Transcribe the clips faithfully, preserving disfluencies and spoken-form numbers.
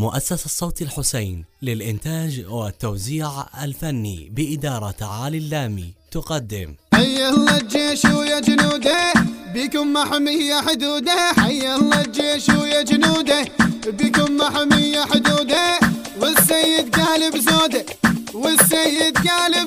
مؤسسة صوت الحسين للإنتاج والتوزيع الفني بإدارة علي اللامي تقدم حي الله الجيش ويا جنوده بكم محمية حدوده. حي الله الجيش ويا جنوده بكم محمية حدوده. والسيد قالب زوده والسيد قالب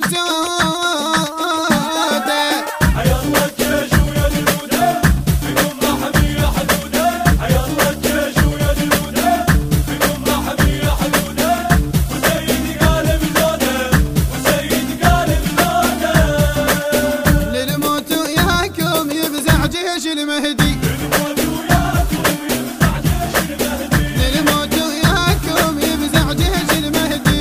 زوده. حي الله الجيش ويا جنوده بكم محمية حدوده. حي الله الجيش ويا جنوده بكم محمية حدوده. والسيد قالب زوده والسيد قالب زوده. للموت وياكم يفزع جيش المهدي. للموت وياكم يفزع جيش المهدي.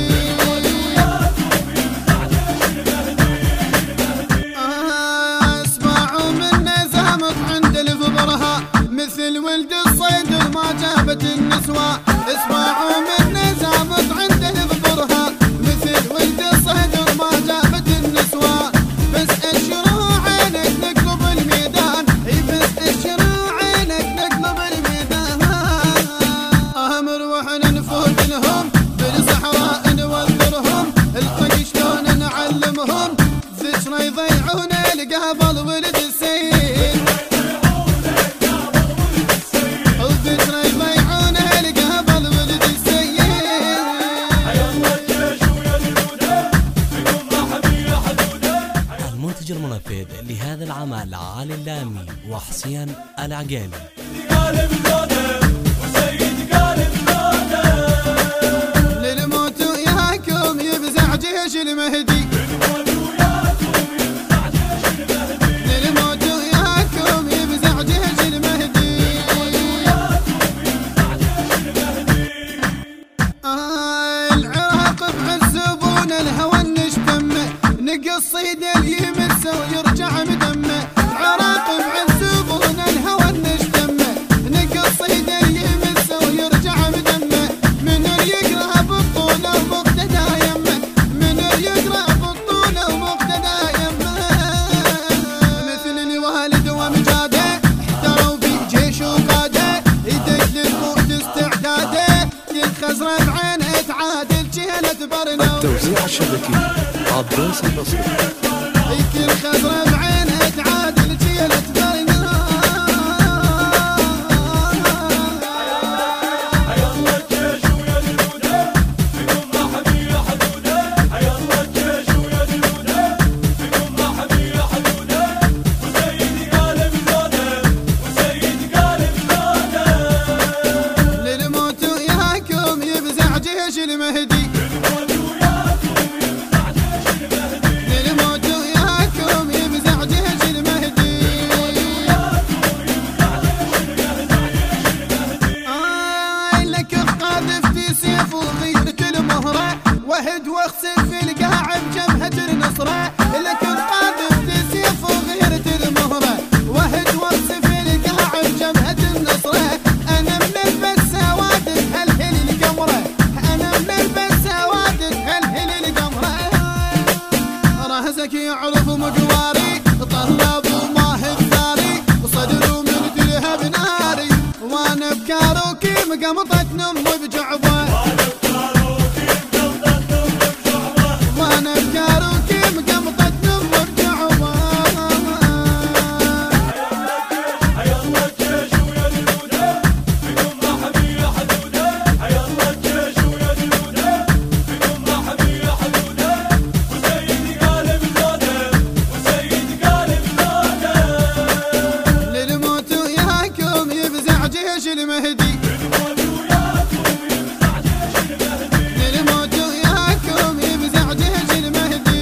اسمعوا من نزامك عند الفبرها مثل ولد الصيد وما جابت النسوة. اسمعوا من نزامك عند الفبرها مثل ولد الصيد وما جابت النسوة. بس اشروا عينك نقلب الميدان. بس اشروا عينك نقلب الميدان. امر واحنا نفوت لهم بالصحراء نوذرهم. الطق شلون نعلمهم ذكرى يضيعون القابل ولد السيد. وذكرى يضيعون القابل ولد السيد. حي الله الجيش ويا جنوده بكم محمية حدوده. المنتج المنفذ لهذا العمل علي اللامي وحسين العقيلي. قالب زوده والسيد قالب زوده. للموت وياكم يفزع جيش المهدي. للموت وياكم يفزع جيش المهدي. آه العراق بعزبون الهوى نشتمه. نقصيد اليمس ويرجع مدمه. العراق بعزبون الهوى نشتمه. نقصيد اليمس ويرجع مدمه. من يقرأ بالطول ومقتدى يمه. من يقرأ بالطول ومقتدى يمه. مثل الوالد ومجاده احتروا في جيش وقاده. يدق للموت استعداده. يتخزر بعينه تعادل جهلة برنو. التوزيع الشبكي عباس النصر. كل خزرة بعينه تعادل جهلة برنو. حي الله الجيش ويا جنوده بكم محمية حدوده. حي الله الجيش ويا جنوده بكم محمية حدوده. والسيد قالب زوده والسيد قالب زوده. للموت وياكم يفزع جيش المهدي. للموت وياكم يفزع جيش المهدي. آه لك قاذفتي سيف وغيرت المهرة. وهد واخسف في القاع بجبهة النصرة. لك قاذفتي سيف وغيرت المهرة. وهد واخسف في القاع بجبهة النصرة. انا من البسوات هلهل القمرة. انا من البسوات هلهل القمرة. رهزك يعرف مقواري طلب وماهد ثاري. صدر من تلهب ناري. وانا بكاروكي مقمطة نم بجعبه. وانا بكاروكي مقمطة نم بجعبه. حي الله الجيش ويا جنوده بكم محمية حدوده. حي الله الجيش ويا جنوده بكم محمية حدوده. والسيد قالب زوده والسيد قالب زوده. للموت وياكم يفزع جيش المهدي. للموت وياكم يفزع جيش المهدي.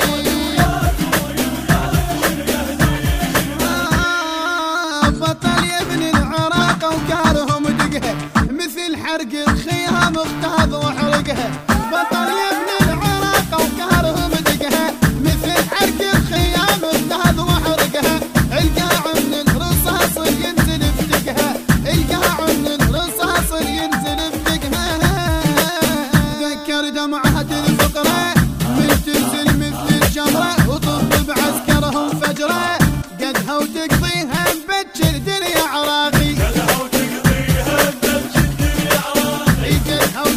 آه بطل يبن العراق وكارهم دقها. مثل حرق الخيام اغتاظ وحرقها. بطل يبن العراق وكارهم دقها. مثل حرق الخيام اغتاظ وحرقها. القاع من الرصاص ينزل بدقها. القاع من الرصاص ينزل بدقها. ذكر دمعة الفقرة من تنزل مثل الجمرة. وطب بعسكرهم فجرة. قدها وتقضيها مبجر دنيا عراقي. قدها وتقضيها مبجر دنيا عراقي. قدها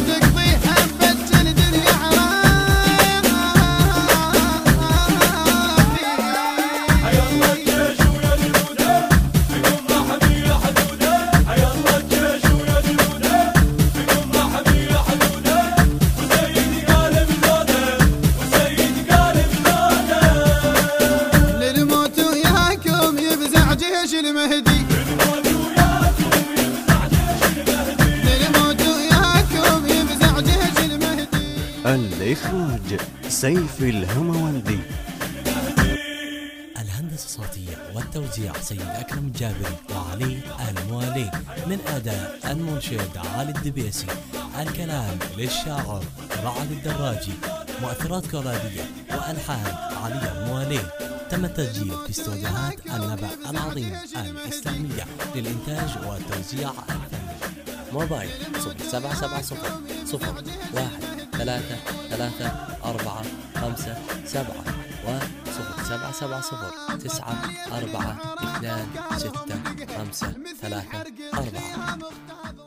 الإخراج سيف الهموندي. الهندسة الصوتية والتوزيع سيد أكرم الجابري وعلي الموالي. من أداء المنشد علي الدبيسي. الكلام للشاعر رعد الدراجي. مؤثرات كورالية وألحان علي الموالي. تم التسجيل في استوديوهات النبع العظيم الإسلامية للإنتاج والتوزيع الفني. موبايل صفر سبعة سبعة صفر صفر واحد ثلاثة ثلاثة أربعة خمسة سبعة وصفر سبعة سبعة صفر تسعة أربعة اثنان ستة خمسة ثلاثة أربعة.